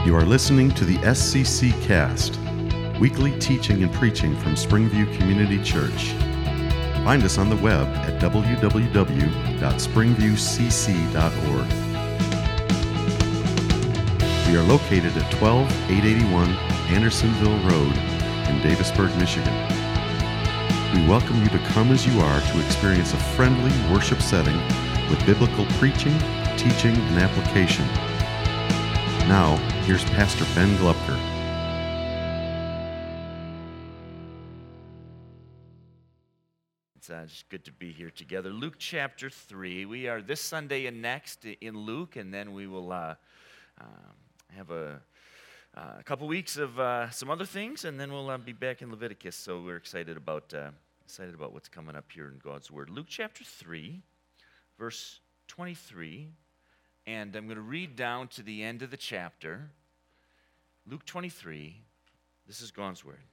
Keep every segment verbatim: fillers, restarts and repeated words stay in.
You are listening to the S C C Cast, weekly teaching and preaching from Springview Community Church. Find us on the web at w w w dot springview c c dot org. We are located at twelve eight eighty-one Andersonville Road in Davisburg, Michigan. We welcome you to come as you are to experience a friendly worship setting with biblical preaching, teaching, and application. Now, here's Pastor Ben Glupker. It's uh, just good to be here together. Luke chapter three. We are this Sunday and next in Luke, and then we will uh, uh, have a, uh, a couple weeks of uh, some other things, and then we'll uh, be back in Leviticus. So we're excited about uh, excited about what's coming up here in God's Word. Luke chapter three, verse twenty-three, and I'm going to read down to the end of the chapter. Luke twenty-three. This is God's Word.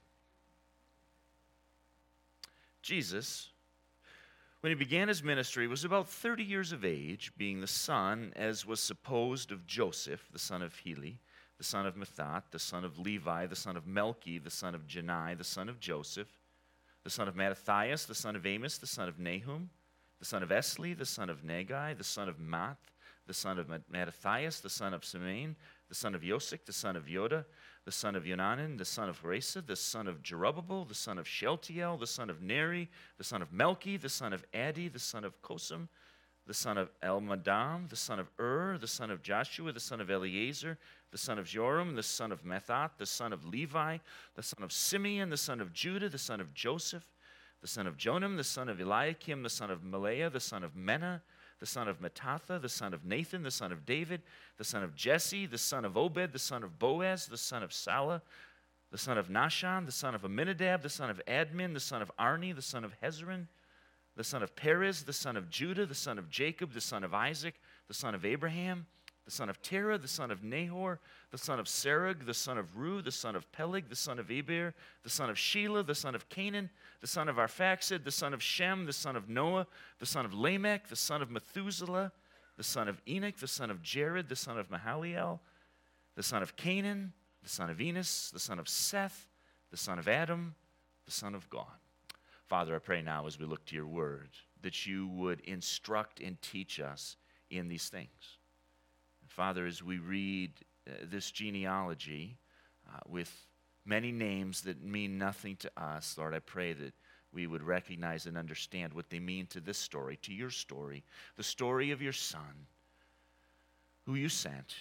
Jesus, when he began his ministry, was about thirty years of age, being the son, as was supposed, of Joseph, the son of Heli, the son of Mathat, the son of Levi, the son of Melchi, the son of Janai, the son of Joseph, the son of Mattathias, the son of Amos, the son of Nahum, the son of Esli, the son of Nagai, the son of Math, the son of Mattathias, the son of Simeon, the son of Yosek, the son of Yoda, the son of Yonanan, the son of Resa, the son of Jerubbabel, the son of Shealtiel, the son of Neri, the son of Melchi, the son of Addi, the son of Kosam, the son of Elmadam, the son of Ur, the son of Joshua, the son of Eleazar, the son of Joram, the son of Mathat, the son of Levi, the son of Simeon, the son of Judah, the son of Joseph, the son of Jonam, the son of Eliakim, the son of Malaiah, the son of Menah, the son of Mattatha, the son of Nathan, the son of David, the son of Jesse, the son of Obed, the son of Boaz, the son of Salah, the son of Nahshon, the son of Amminadab, the son of Admin, the son of Arni, the son of Hezron, the son of Perez, the son of Judah, the son of Jacob, the son of Isaac, the son of Abraham, the son of Terah, the son of Nahor, the son of Serug, the son of Ru, the son of Peleg, the son of Eber, the son of Shelah, the son of Canaan, the son of Arphaxad, the son of Shem, the son of Noah, the son of Lamech, the son of Methuselah, the son of Enoch, the son of Jared, the son of Mahaliel, the son of Canaan, the son of Enos, the son of Seth, the son of Adam, the son of God. Father, I pray now as we look to your word that you would instruct and teach us in these things. Father, as we read uh, this genealogy uh, with many names that mean nothing to us, Lord, I pray that we would recognize and understand what they mean to this story, to your story, the story of your Son, who you sent,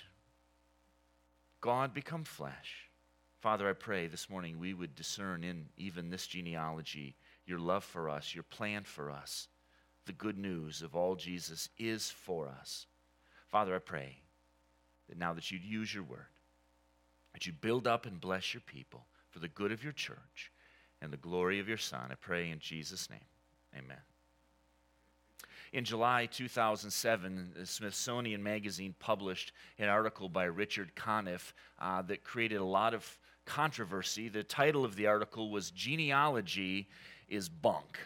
God become flesh. Father, I pray this morning we would discern in even this genealogy your love for us, your plan for us, the good news of all Jesus is for us. Father, I pray that now that you'd use your word, that you build up and bless your people for the good of your church and the glory of your Son. I pray in Jesus' name. Amen. In July two thousand seven, the Smithsonian Magazine published an article by Richard Conniff uh, that created a lot of controversy. The title of the article was "Genealogy is Bunk."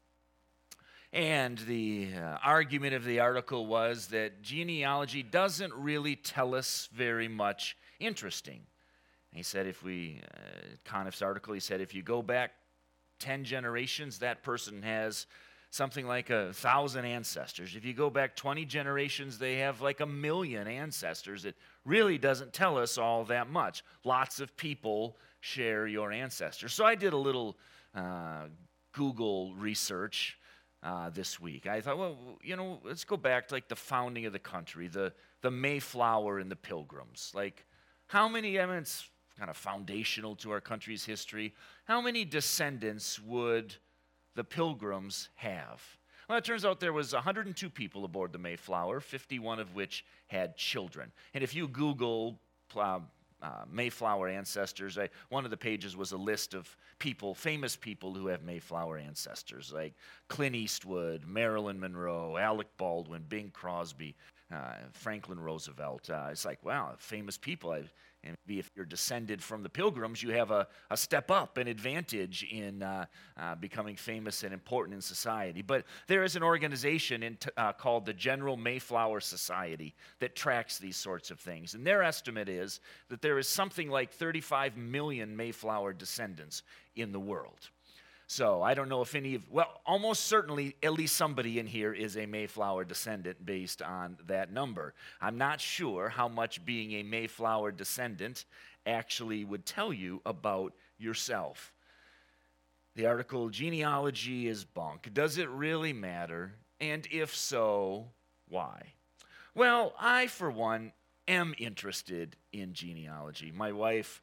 And the uh, argument of the article was that genealogy doesn't really tell us very much interesting. He said if we, uh, Conniff's article, he said if you go back ten generations, that person has something like a thousand ancestors. If you go back twenty generations, they have like a million ancestors. It really doesn't tell us all that much. Lots of people share your ancestors. So I did a little uh, Google research Uh, this week. I thought, well, you know, let's go back to like the founding of the country, the the Mayflower and the Pilgrims. Like, how many, I mean, it's kind of foundational to our country's history. How many descendants would the Pilgrims have? Well, it turns out there was one hundred two people aboard the Mayflower, fifty-one of which had children. And if you Google uh, uh, Mayflower ancestors, I, one of the pages was a list of people, famous people who have Mayflower ancestors, like Clint Eastwood, Marilyn Monroe, Alec Baldwin, Bing Crosby, uh, Franklin Roosevelt. Uh, it's like, wow, famous people. I, And maybe if you're descended from the Pilgrims, you have a, a step up, an advantage in uh, uh, becoming famous and important in society. But there is an organization in t- uh, called the General Mayflower Society that tracks these sorts of things. And their estimate is that there is something like thirty-five million Mayflower descendants in the world. So I don't know if any of, well, almost certainly at least somebody in here is a Mayflower descendant based on that number. I'm not sure how much being a Mayflower descendant actually would tell you about yourself. The article, genealogy is bunk. Does it really matter? And if so, why? Well, I, for one, am interested in genealogy. My wife,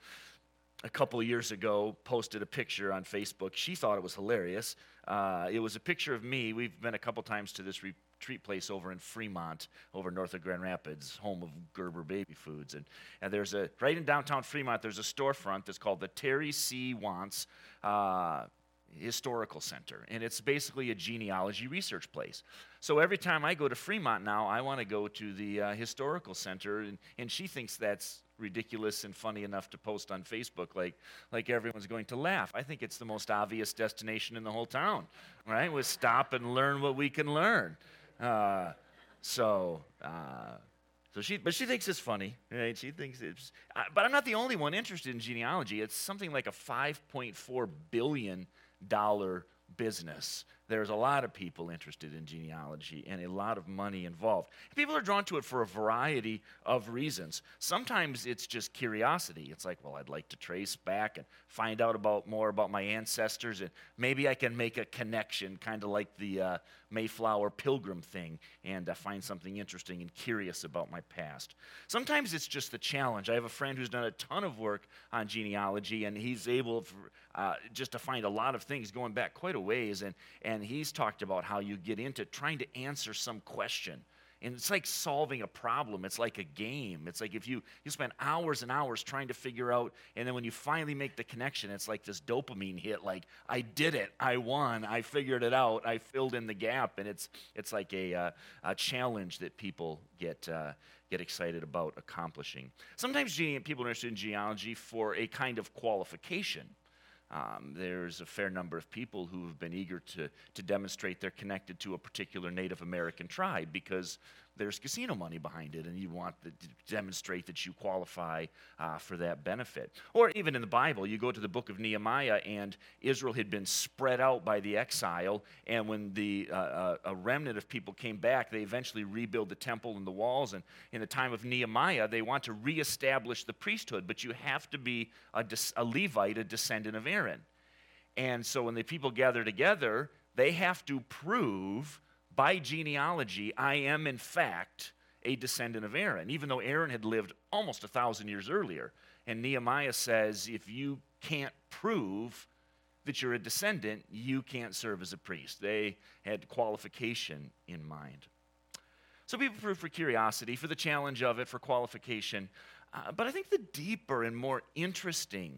a couple of years ago, posted a picture on Facebook. She thought it was hilarious. Uh, it was a picture of me. We've been a couple times to this retreat place over in Fremont, over north of Grand Rapids, home of Gerber Baby Foods. And, and there's a, right in downtown Fremont, there's a storefront that's called the Terry C. Wants uh, Historical Center. And it's basically a genealogy research place. So every time I go to Fremont now, I want to go to the uh, Historical Center, and, and she thinks that's ridiculous and funny enough to post on Facebook like like everyone's going to laugh. I think it's the most obvious destination in the whole town, right? We stop and learn what we can learn. Uh, so, uh, so she, but she thinks it's funny, right? She thinks it's, uh, but I'm not the only one interested in genealogy. It's something like a five point four billion dollars business. There's a lot of people interested in genealogy and a lot of money involved. People are drawn to it for a variety of reasons. Sometimes it's just curiosity. It's like, well, I'd like to trace back and find out about more about my ancestors, and maybe I can make a connection, kind of like the uh, Mayflower Pilgrim thing, and uh, find something interesting and curious about my past. Sometimes it's just the challenge. I have a friend who's done a ton of work on genealogy, and he's able uh, just to find a lot of things going back quite a ways, and, and he's talked about how you get into trying to answer some question. And it's like solving a problem. It's like a game. It's like if you, you spend hours and hours trying to figure out, and then when you finally make the connection, it's like this dopamine hit, like, I did it, I won, I figured it out, I filled in the gap, and it's it's like a, uh, a challenge that people get uh, get excited about accomplishing. Sometimes gene- people are interested in genealogy for a kind of qualification. Um, there's a fair number of people who have been eager to, to demonstrate they're connected to a particular Native American tribe because there's casino money behind it, and you want to demonstrate that you qualify uh, for that benefit. Or even in the Bible, you go to the book of Nehemiah, and Israel had been spread out by the exile, and when the uh, uh, a remnant of people came back, they eventually rebuild the temple and the walls, and in the time of Nehemiah, they want to reestablish the priesthood, but you have to be a, a Levite, a descendant of Aaron. And so when the people gather together, they have to prove by genealogy, I am in fact a descendant of Aaron, even though Aaron had lived almost a thousand years earlier. And Nehemiah says, if you can't prove that you're a descendant, you can't serve as a priest. They had qualification in mind. So people prove for curiosity, for the challenge of it, for qualification. Uh, but I think the deeper and more interesting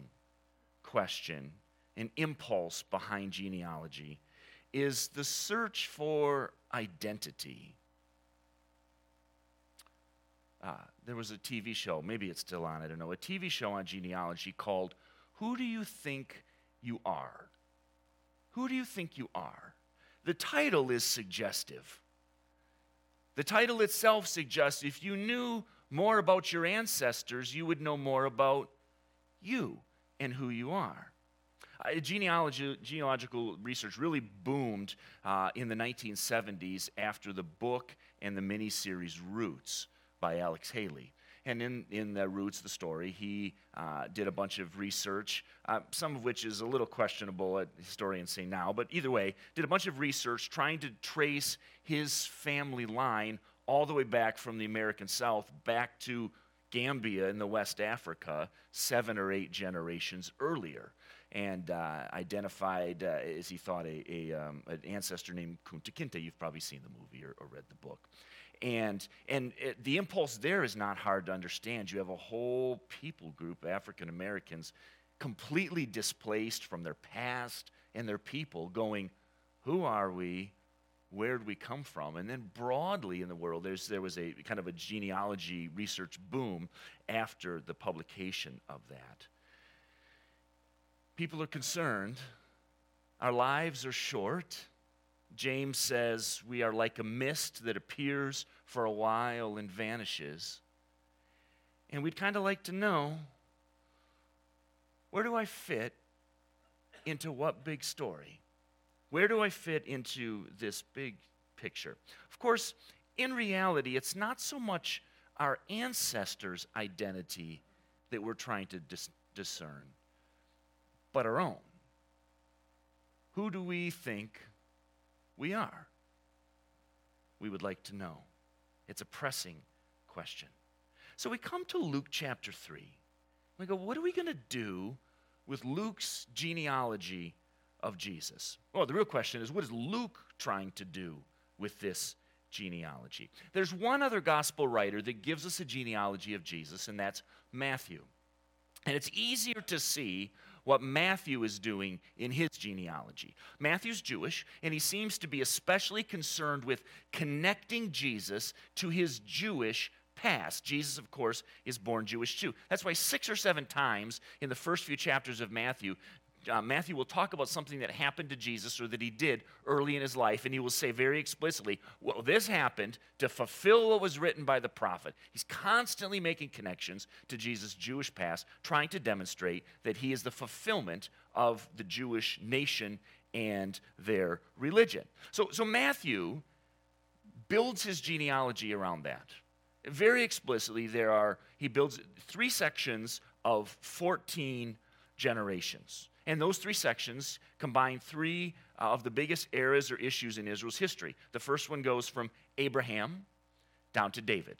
question and impulse behind genealogy is the search for identity. Uh, there was a T V show, maybe it's still on, I don't know, a T V show on genealogy called Who Do You Think You Are? Who do you think you are? The title is suggestive. The title itself suggests if you knew more about your ancestors, you would know more about you and who you are. Uh, genealogy, genealogical research really boomed uh, in the nineteen seventies after the book and the miniseries Roots by Alex Haley. And in, in the Roots, the story, he uh, did a bunch of research, uh, some of which is a little questionable, at historians say now, but either way, did a bunch of research trying to trace his family line all the way back from the American South back to Gambia in the West Africa, seven or eight generations earlier. And uh, identified, uh, as he thought, a, a um, an ancestor named Kunta Kinte. You've probably seen the movie or, or read the book. And and it, the impulse there is not hard to understand. You have a whole people group, African Americans, completely displaced from their past and their people, going, who are we? where did we come from? And then broadly in the world, there's, there was a kind of a genealogy research boom after the publication of that. People are concerned. Our lives are short. James says we are like a mist that appears for a while and vanishes. And we'd kind of like to know, where do I fit into what big story? Where do I fit into this big picture? Of course, in reality, it's not so much our ancestors' identity that we're trying to dis- discern, but our own. Who do we think we are? We would like to know. It's a pressing question. So we come to Luke chapter three. We go, what are we going to do with Luke's genealogy of Jesus? Well, the real question is, what is Luke trying to do with this genealogy? There's one other gospel writer that gives us a genealogy of Jesus, and that's Matthew. And it's easier to see what Matthew is doing in his genealogy. Matthew's Jewish, and he seems to be especially concerned with connecting Jesus to his Jewish past. Jesus, of course, is born Jewish too. That's why six or seven times in the first few chapters of Matthew, uh, Matthew will talk about something that happened to Jesus or that he did early in his life, and he will say very explicitly, well, this happened to fulfill what was written by the prophet. He's constantly making connections to Jesus' Jewish past, trying to demonstrate that he is the fulfillment of the Jewish nation and their religion. So, so Matthew builds his genealogy around that. Very explicitly, there are, he builds three sections of fourteen generations. And those three sections combine three uh, of the biggest eras or issues in Israel's history. The first one goes from Abraham down to David,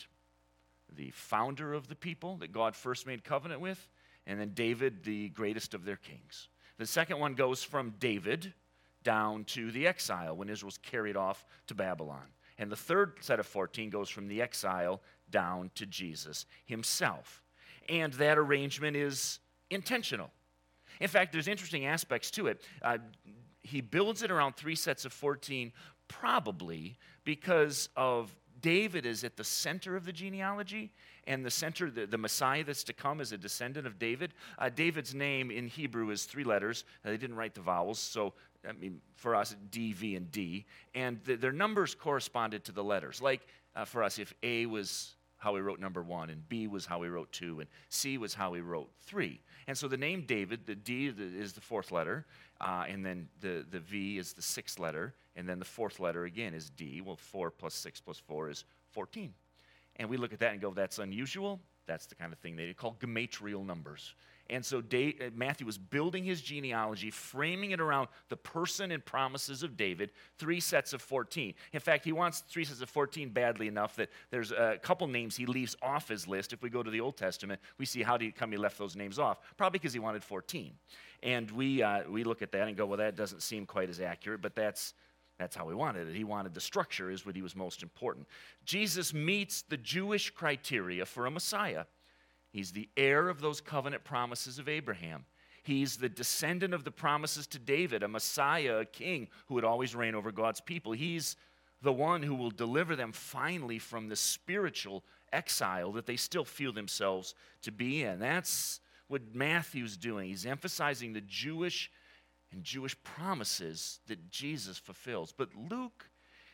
the founder of the people that God first made covenant with, and then David, the greatest of their kings. The second one goes from David down to the exile when Israel was carried off to Babylon. And the third set of fourteen goes from the exile down to Jesus himself. And that arrangement is intentional. In fact, there's interesting aspects to it. Uh, he builds it around three sets of fourteen, probably because of David is at the center of the genealogy, and the center, the, the Messiah that's to come is a descendant of David. Uh, David's name in Hebrew is three letters. Uh, they didn't write the vowels, so I mean, for us, D, V, and D. And the, their numbers corresponded to the letters. Like uh, for us, if A was how we wrote number one, and B was how we wrote two, and C was how we wrote three. And so the name David, the D is the fourth letter, uh, and then the, the V is the sixth letter, and then the fourth letter again is D. Well, four plus six plus four is fourteen. And we look at that and go, that's unusual. That's the kind of thing they call gematrial numbers. And so Dave, Matthew was building his genealogy, framing it around the person and promises of David, three sets of fourteen. In fact, he wants three sets of fourteen badly enough that there's a couple names he leaves off his list. If we go to the Old Testament, we see how did he come he left those names off. Probably because he wanted fourteen. And we uh, we look at that and go, well, that doesn't seem quite as accurate, but that's That's how he wanted it. He wanted the structure is what he was most important. Jesus meets the Jewish criteria for a Messiah. He's the heir of those covenant promises of Abraham. He's the descendant of the promises to David, a Messiah, a king who would always reign over God's people. He's the one who will deliver them finally from the spiritual exile that they still feel themselves to be in. That's what Matthew's doing. He's emphasizing the Jewish and Jewish promises that Jesus fulfills. But Luke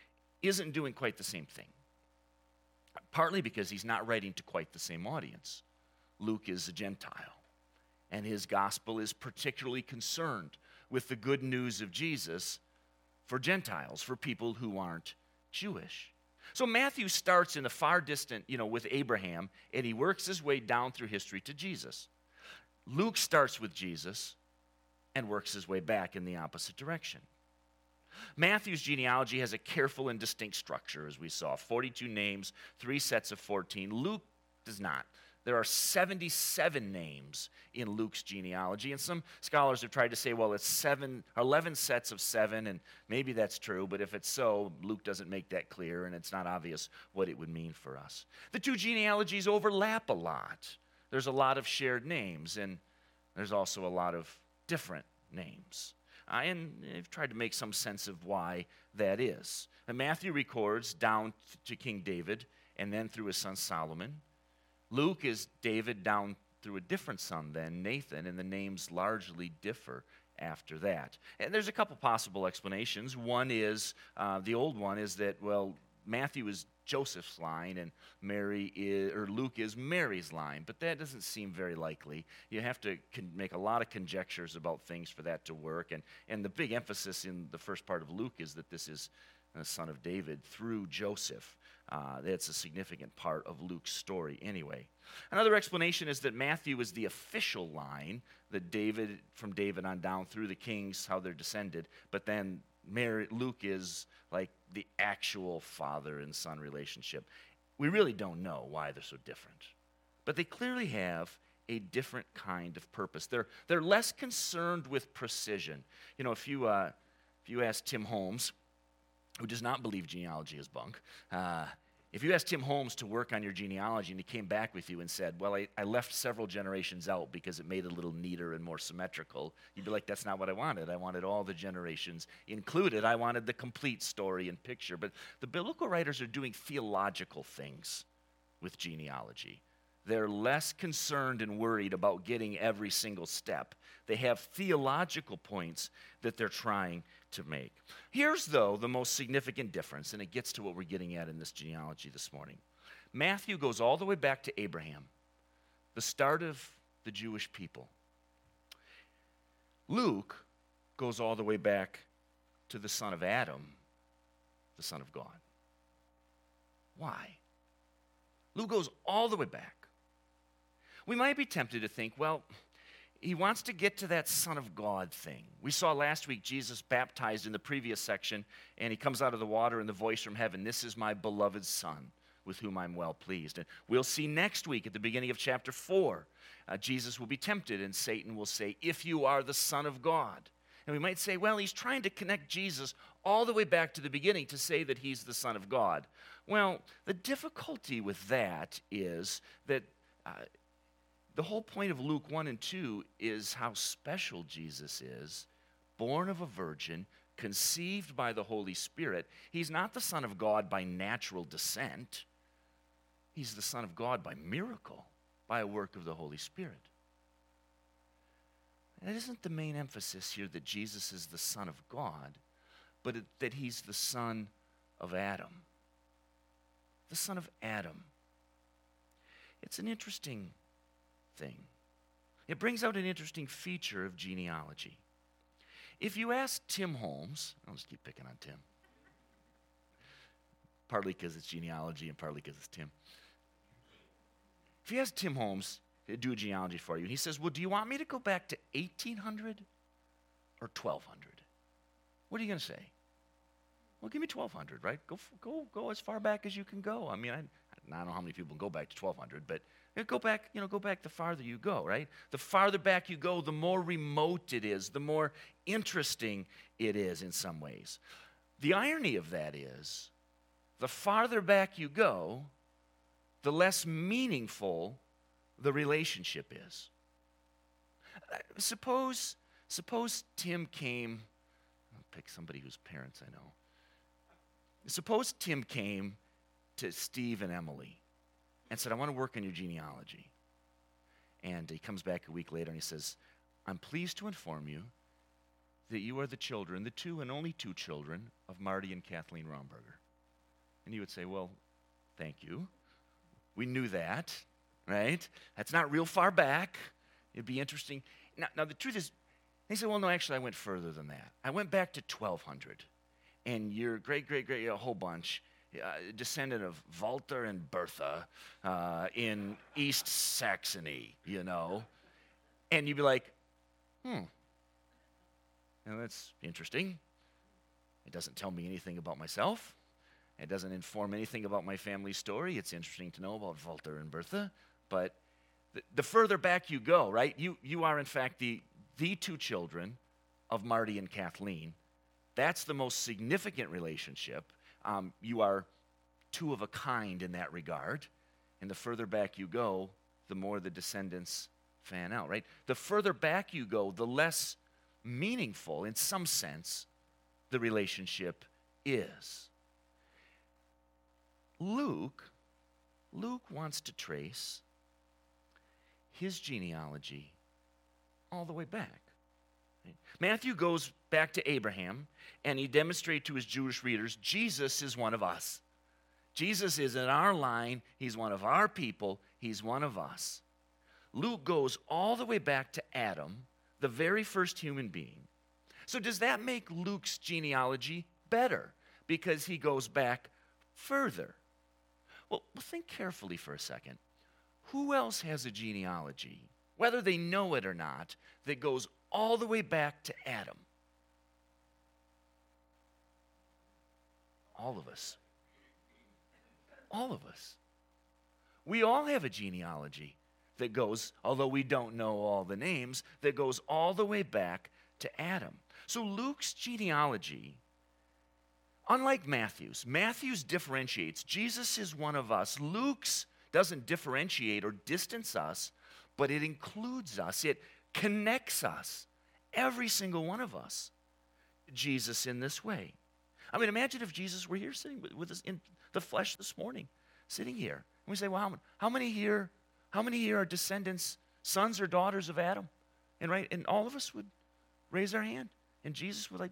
isn't doing quite the same thing, partly because he's not writing to quite the same audience. Luke is a Gentile, and his gospel is particularly concerned with the good news of Jesus for Gentiles, for people who aren't Jewish. So Matthew starts in the far distant, you know, with Abraham, and he works his way down through history to Jesus. Luke starts with Jesus and works his way back in the opposite direction. Matthew's genealogy has a careful and distinct structure, as we saw, forty-two names, three sets of fourteen. Luke does not. There are seventy-seven names in Luke's genealogy, and some scholars have tried to say, well, it's seven, eleven sets of seven, and maybe that's true, but if it's so, Luke doesn't make that clear, and it's not obvious what it would mean for us. The two genealogies overlap a lot. There's a lot of shared names, and there's also a lot of different names. Uh, and I've tried to make some sense of why that is. And Matthew records down to King David and then through his son Solomon. Luke is David down through a different son then, Nathan, and the names largely differ after that. And there's a couple possible explanations. One is, uh, the old one is that, well, Matthew is Joseph's line and Mary is, or Luke is Mary's line, but that doesn't seem very likely. You have to con- make a lot of conjectures about things for that to work, and, and the big emphasis in the first part of Luke is that this is the son of David through Joseph. Uh, that's a significant part of Luke's story anyway. Another explanation is that Matthew is the official line, that David, from David on down through the kings, how they're descended, but then Mary, Luke is like the actual father and son relationship. We really don't know why they're so different, but they clearly have a different kind of purpose. They're, they're less concerned with precision. You know, if you, uh, if you ask Tim Holmes, who does not believe genealogy is bunk, uh, if you asked Tim Holmes to work on your genealogy and he came back with you and said, well, I, I left several generations out because it made it a little neater and more symmetrical, you'd be like, that's not what I wanted. I wanted all the generations included. I wanted the complete story and picture. But the biblical writers are doing theological things with genealogy. They're less concerned and worried about getting every single step. They have theological points that they're trying to make. Here's, though, the most significant difference, and it gets to what we're getting at in this genealogy this morning. Matthew goes all the way back to Abraham, the start of the Jewish people. Luke goes all the way back to the son of Adam, the son of God. Why? Luke goes all the way back. We might be tempted to think, well, he wants to get to that Son of God thing. We saw last week Jesus baptized in the previous section, and he comes out of the water and the voice from heaven, this is my beloved Son, with whom I'm well pleased. And we'll see next week at the beginning of chapter four, uh, Jesus will be tempted, and Satan will say, if you are the Son of God. And we might say, well, he's trying to connect Jesus all the way back to the beginning to say that he's the Son of God. Well, the difficulty with that is that uh, the whole point of Luke one and two is how special Jesus is, born of a virgin, conceived by the Holy Spirit. He's not the Son of God by natural descent. He's the Son of God by miracle, by a work of the Holy Spirit. That isn't the main emphasis here that Jesus is the Son of God, but it, that he's the son of Adam. The son of Adam. It's an interesting thing. It brings out an interesting feature of genealogy. If you ask Tim Holmes, I'll just keep picking on Tim, partly because it's genealogy and partly because it's Tim. If you ask Tim Holmes to do a genealogy for you, and he says, well, do you want me to go back to eighteen hundred or twelve hundred? What are you going to say? Well, give me twelve hundred, right? Go, go, go as far back as you can go. I mean, I, I don't know how many people go back to twelve hundred, but go back, you know, go back the farther you go, right? The farther back you go, the more remote it is, the more interesting it is in some ways. The irony of that is, the farther back you go, the less meaningful the relationship is. Suppose, suppose Tim came, I'll pick somebody whose parents I know. Suppose Tim came to Steve and Emily and said, I want to work on your genealogy. And he comes back a week later and he says, I'm pleased to inform you that you are the children, the two and only two children of Marty and Kathleen Romberger. And you would say, well, thank you. We knew that, right? That's not real far back. It'd be interesting. Now, now the truth is, they said, well, no, actually, I went further than that. I went back to twelve hundred. And your great, great, great, a whole bunch, uh, descendant of Walter and Bertha uh, in East Saxony, you know. And you'd be like, hmm, now that's interesting. It doesn't tell me anything about myself. It doesn't inform anything about my family story. It's interesting to know about Walter and Bertha. But the, the further back you go, right, you, you are, in fact, the, the two children of Marty and Kathleen. That's the most significant relationship. Um, you are two of a kind in that regard. And the further back you go, the more the descendants fan out, right? The further back you go, the less meaningful in some sense the relationship is. Luke, Luke wants to trace his genealogy all the way back. Matthew goes back to Abraham, and he demonstrates to his Jewish readers, Jesus is one of us. Jesus is in our line. He's one of our people. He's one of us. Luke goes all the way back to Adam, the very first human being. So does that make Luke's genealogy better because he goes back further? Well, think carefully for a second. Who else has a genealogy, whether they know it or not, that goes all the way back to Adam? All of us. All of us. We all have a genealogy that goes, although we don't know all the names, that goes all the way back to Adam. So Luke's genealogy, unlike Matthew's, Matthew's differentiates. Jesus is one of us. Luke's doesn't differentiate or distance us, but it includes us. It connects us, every single one of us, Jesus in this way. I mean, imagine if Jesus were here sitting with, with us in the flesh this morning, sitting here. And we say, well, how, how many here, how many here are descendants, sons or daughters of Adam? And right, and all of us would raise our hand. And Jesus would like,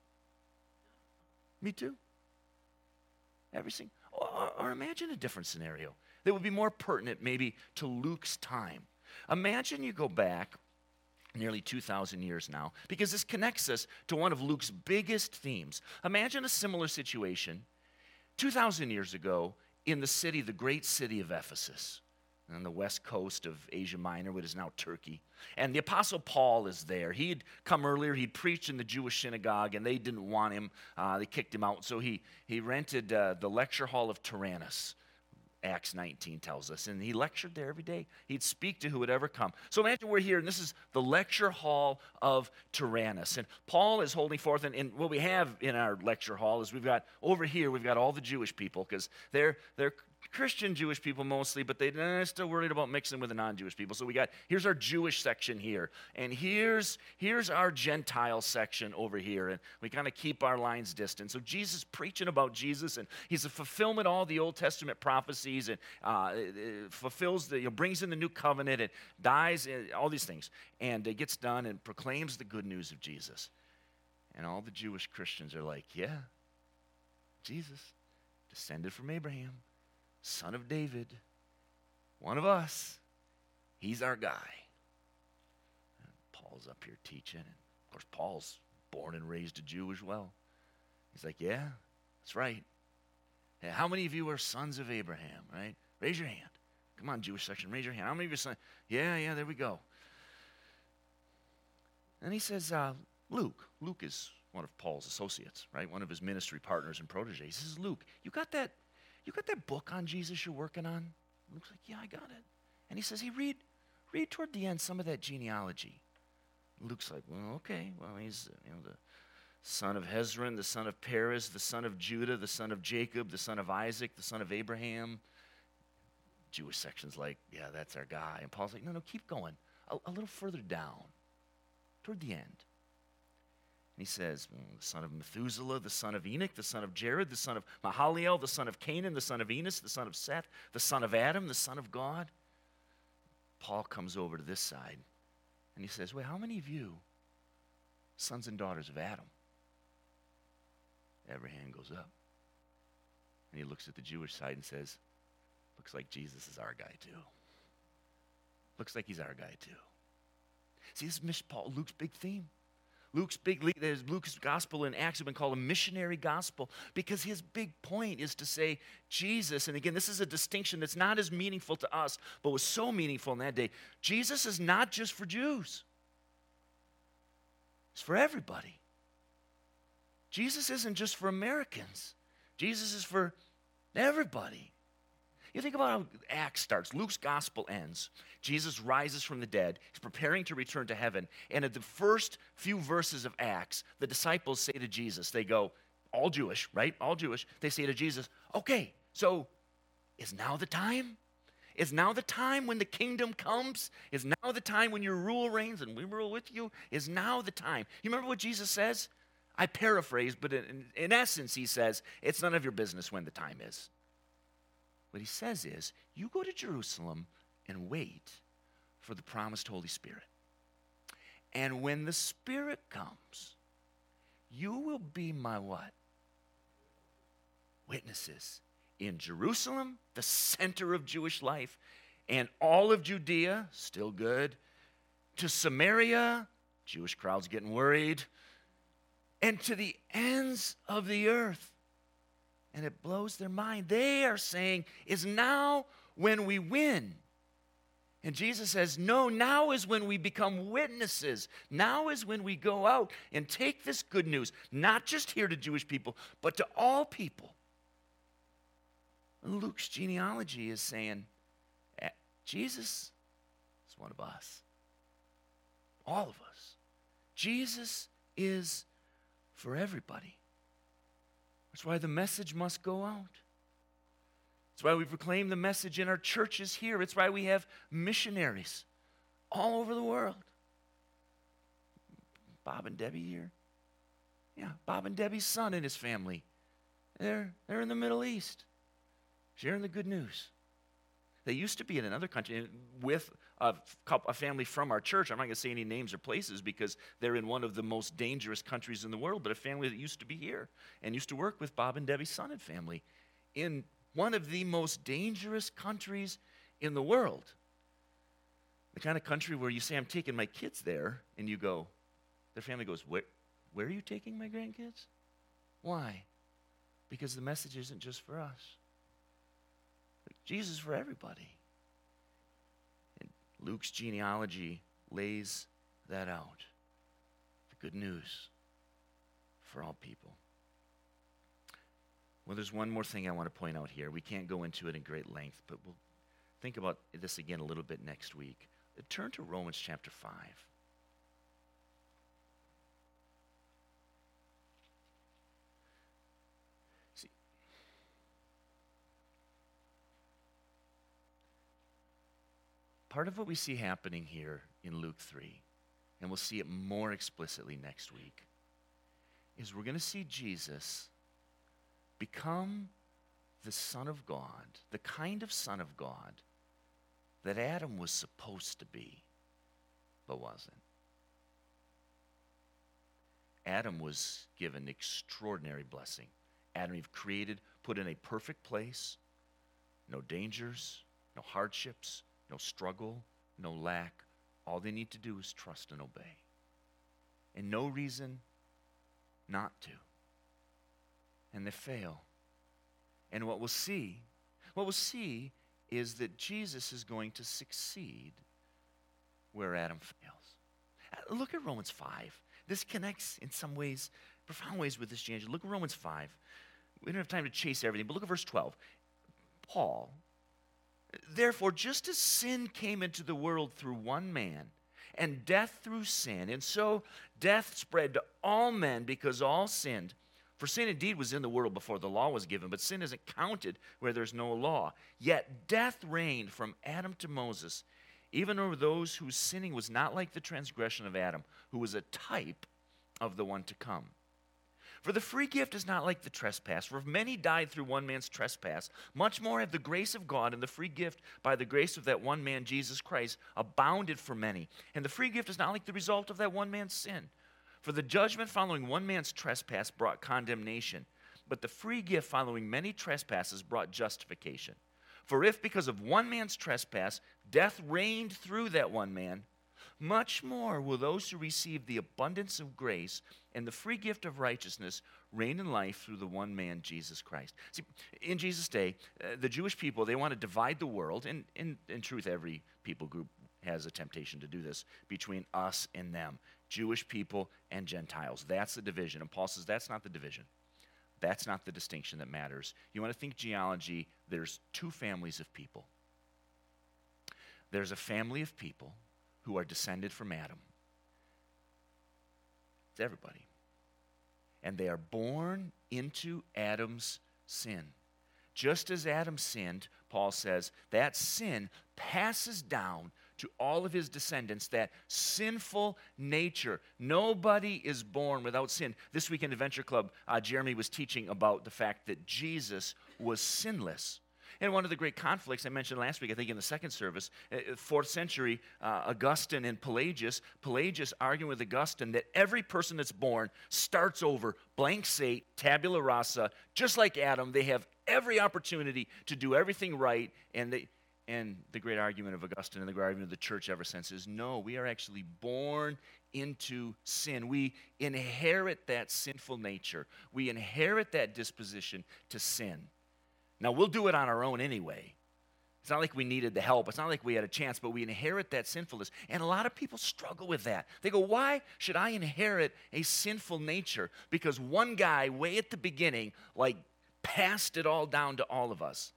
me too. Every single, or, or imagine a different scenario that would be more pertinent maybe to Luke's time. Imagine you go back nearly two thousand years now, because this connects us to one of Luke's biggest themes. Imagine a similar situation two thousand years ago in the city, the great city of Ephesus, on the west coast of Asia Minor, what is now Turkey. And the Apostle Paul is there. He'd come earlier, he'd preached in the Jewish synagogue, and they didn't want him. Uh, they kicked him out. So he, he rented uh, the lecture hall of Tyrannus, Acts nineteen tells us. And he lectured there every day. He'd speak to who would ever come. So imagine we're here, and this is the lecture hall of Tyrannus. And Paul is holding forth, and, and what we have in our lecture hall is we've got, over here, we've got all the Jewish people, because they're, they're Christian Jewish people mostly, but they, they're still worried about mixing with the non-Jewish people. So we got, here's our Jewish section here, and here's, here's our Gentile section over here, and we kind of keep our lines distant. So Jesus preaching about Jesus, and he's a fulfillment of all the Old Testament prophecies, and uh, fulfills the, you know, brings in the new covenant, and dies, and all these things, and it gets done and proclaims the good news of Jesus. And all the Jewish Christians are like, yeah, Jesus, descended from Abraham, son of David, one of us. He's our guy. And Paul's up here teaching. And of course, Paul's born and raised a Jew as well. He's like, yeah, that's right. Hey, how many of you are sons of Abraham, right? Raise your hand. Come on, Jewish section, raise your hand. How many of you are sons? Yeah, yeah, there we go. And he says, uh, Luke. Luke is one of Paul's associates, right? One of his ministry partners and proteges. He says, Luke, you got that You got that book on Jesus you're working on? Luke's like, yeah, I got it. And he says, hey, read, read toward the end some of that genealogy. Luke's like, well, okay. Well, he's you know the son of Hezron, the son of Perez, the son of Judah, the son of Jacob, the son of Isaac, the son of Abraham. Jewish section's like, yeah, that's our guy. And Paul's like, no, no, keep going. A, a little further down, toward the end. And he says, well, the son of Methuselah, the son of Enoch, the son of Jared, the son of Mahalalel, the son of Canaan, the son of Enos, the son of Seth, the son of Adam, the son of God. Paul comes over to this side, and he says, wait, how many of you, sons and daughters of Adam? Every hand goes up. And he looks at the Jewish side and says, looks like Jesus is our guy too. Looks like he's our guy too. See, this is Paul, Luke's big theme. Luke's big, Luke's gospel in Acts have been called a missionary gospel because his big point is to say Jesus, and again, this is a distinction that's not as meaningful to us, but was so meaningful in that day. Jesus is not just for Jews. It's for everybody. Jesus isn't just for Americans. Jesus is for everybody. You think about how Acts starts. Luke's gospel ends. Jesus rises from the dead. He's preparing to return to heaven. And at the first few verses of Acts, the disciples say to Jesus, they go, all Jewish, right? All Jewish. They say to Jesus, okay, so is now the time? Is now the time when the kingdom comes? Is now the time when your rule reigns and we rule with you? Is now the time? You remember what Jesus says? I paraphrase, but in, in essence, he says, it's none of your business when the time is. What he says is, you go to Jerusalem and wait for the promised Holy Spirit. And when the Spirit comes, you will be my what? Witnesses in Jerusalem, the center of Jewish life, and all of Judea, still good, to Samaria, Jewish crowds getting worried, and to the ends of the earth. And it blows their mind. They are saying, is now when we win. And Jesus says, no, now is when we become witnesses. Now is when we go out and take this good news, not just here to Jewish people, but to all people. And Luke's genealogy is saying, Jesus is one of us. All of us. Jesus is for everybody. That's why the message must go out. That's why we proclaim the message in our churches here. It's why we have missionaries all over the world. Bob and Debbie here. Yeah, Bob and Debbie's son and his family. They're, they're in the Middle East, sharing the good news. They used to be in another country with a, couple, a family from our church. I'm not going to say any names or places because they're in one of the most dangerous countries in the world, but a family that used to be here and used to work with Bob and Debbie's son and family in one of the most dangerous countries in the world. The kind of country where you say, I'm taking my kids there, and you go, their family goes, where, where are you taking my grandkids? Why? Because the message isn't just for us. Jesus is for everybody. And Luke's genealogy lays that out. The good news for all people. Well, there's one more thing I want to point out here. We can't go into it in great length, but we'll think about this again a little bit next week. Turn to Romans chapter five. See, part of what we see happening here in Luke three, and we'll see it more explicitly next week, is we're going to see Jesus become the Son of God, the kind of Son of God that Adam was supposed to be, but wasn't. Adam was given extraordinary blessing. Adam Eve created, put in a perfect place, no dangers, no hardships, no struggle, no lack. All they need to do is trust and obey. And no reason not to. And they fail. And what we'll see, what we'll see is that Jesus is going to succeed where Adam fails. Look at Romans five. This connects in some ways, profound ways with this change. Look at Romans five. We don't have time to chase everything, but look at verse twelve. Paul, therefore, just as sin came into the world through one man, and death through sin, and so death spread to all men because all sinned. For sin indeed was in the world before the law was given, but sin isn't counted where there's no law. Yet death reigned from Adam to Moses, even over those whose sinning was not like the transgression of Adam, who was a type of the one to come. For the free gift is not like the trespass. For if many died through one man's trespass, much more have the grace of God and the free gift by the grace of that one man, Jesus Christ, abounded for many. And the free gift is not like the result of that one man's sin. For the judgment following one man's trespass brought condemnation, but the free gift following many trespasses brought justification. For if because of one man's trespass death reigned through that one man, much more will those who receive the abundance of grace and the free gift of righteousness reign in life through the one man, Jesus Christ. See, in Jesus' day, uh, the Jewish people, they want to divide the world, and in, in truth, every people group has a temptation to do this, between us and them, Jewish people and Gentiles. That's the division. And Paul says that's not the division. That's not the distinction that matters. You want to think genealogy, there's two families of people. There's a family of people who are descended from Adam. It's everybody. And they are born into Adam's sin. Just as Adam sinned, Paul says, that sin passes down to all of his descendants, that sinful nature. Nobody is born without sin. This week in Adventure Club, uh, Jeremy was teaching about the fact that Jesus was sinless. And one of the great conflicts I mentioned last week, I think in the second service, uh, fourth century, uh, Augustine and Pelagius, Pelagius arguing with Augustine that every person that's born starts over, blank slate, tabula rasa, just like Adam. They have every opportunity to do everything right, and they, and the great argument of Augustine and the great argument of the church ever since is, no, we are actually born into sin. We inherit that sinful nature. We inherit that disposition to sin. Now, we'll do it on our own anyway. It's not like we needed the help. It's not like we had a chance, but we inherit that sinfulness. And a lot of people struggle with that. They go, why should I inherit a sinful nature? Because one guy way at the beginning, like, passed it all down to all of us.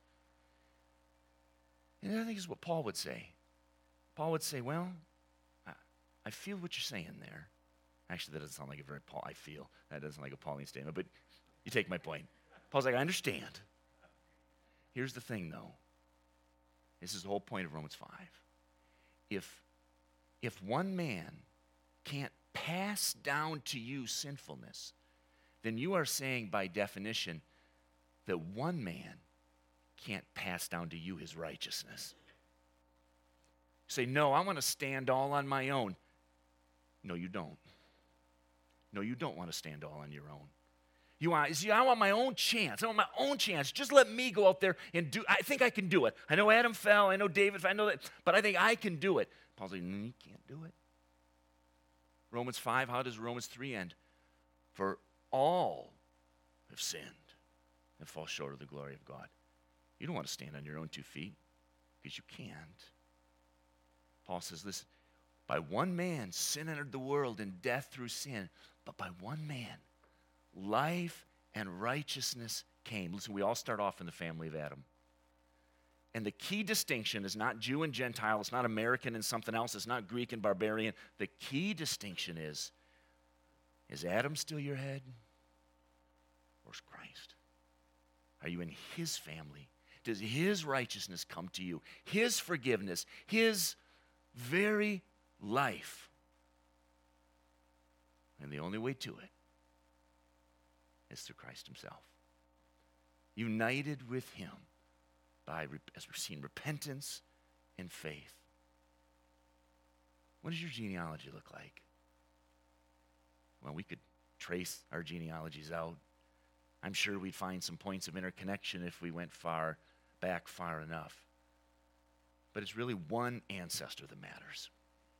And I think this is what Paul would say. Paul would say, well, I, I feel what you're saying there. Actually, that doesn't sound like a very Paul, I feel. That doesn't sound like a Pauline statement, but you take my point. Paul's like, I understand. Here's the thing, though. This is the whole point of Romans five. If, if one man can't pass down to you sinfulness, then you are saying by definition that one man can't pass down to you his righteousness. You say, no, I want to stand all on my own. No, you don't. No, you don't want to stand all on your own. You want, see, I want my own chance. I want my own chance. Just let me go out there and do, I think I can do it. I know Adam fell, I know David fell, I know that, but I think I can do it. Paul's like, no, you can't do it. Romans five, how does Romans three end? For all have sinned and fall short of the glory of God. You don't want to stand on your own two feet because you can't. Paul says, listen, by one man sin entered the world and death through sin, but by one man life and righteousness came. Listen, we all start off in the family of Adam. And the key distinction is not Jew and Gentile, it's not American and something else, it's not Greek and barbarian. The key distinction is, is Adam still your head? Or is Christ? Are you in his family? Does his righteousness come to you? His forgiveness, his very life. And the only way to it is through Christ himself. United with him by, as we've seen, repentance and faith. What does your genealogy look like? Well, we could trace our genealogies out. I'm sure we'd find some points of interconnection if we went far back far enough. But it's really one ancestor that matters.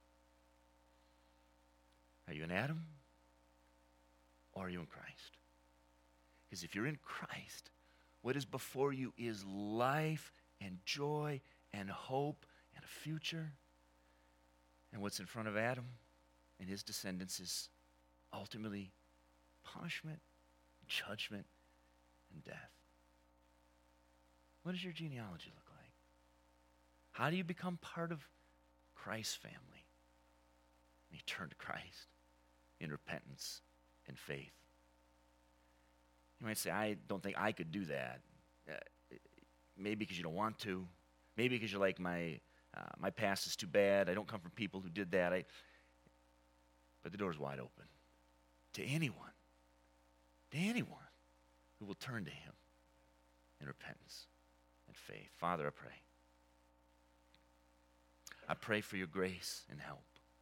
Are you in Adam? Or are you in Christ? Because if you're in Christ, what is before you is life and joy and hope and a future. And what's in front of Adam and his descendants is ultimately punishment, judgment, and death. What does your genealogy look like? How do you become part of Christ's family? And you turn to Christ in repentance and faith. You might say, I don't think I could do that. Uh, maybe because you don't want to. Maybe because you're like, my uh, my past is too bad. I don't come from people who did that. I, but the door's wide open to anyone, to anyone who will turn to him in repentance and faith. Father, I pray. I pray for your grace and help.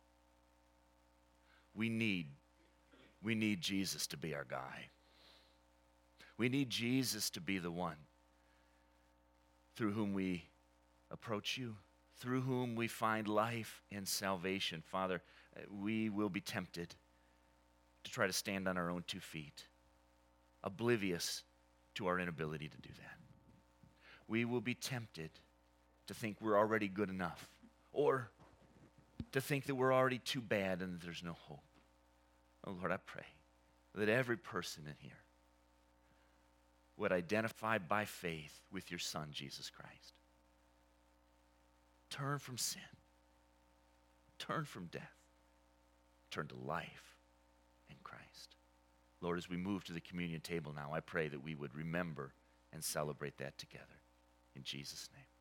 We need, we need Jesus to be our guide. We need Jesus to be the one through whom we approach you, through whom we find life and salvation. Father, we will be tempted to try to stand on our own two feet, oblivious to our inability to do that. We will be tempted to think we're already good enough, or to think that we're already too bad and that there's no hope. Oh Lord, I pray that every person in here would identify by faith with your Son, Jesus Christ. Turn from sin. Turn from death. Turn to life in Christ. Lord, as we move to the communion table now, I pray that we would remember and celebrate that together. In Jesus' name.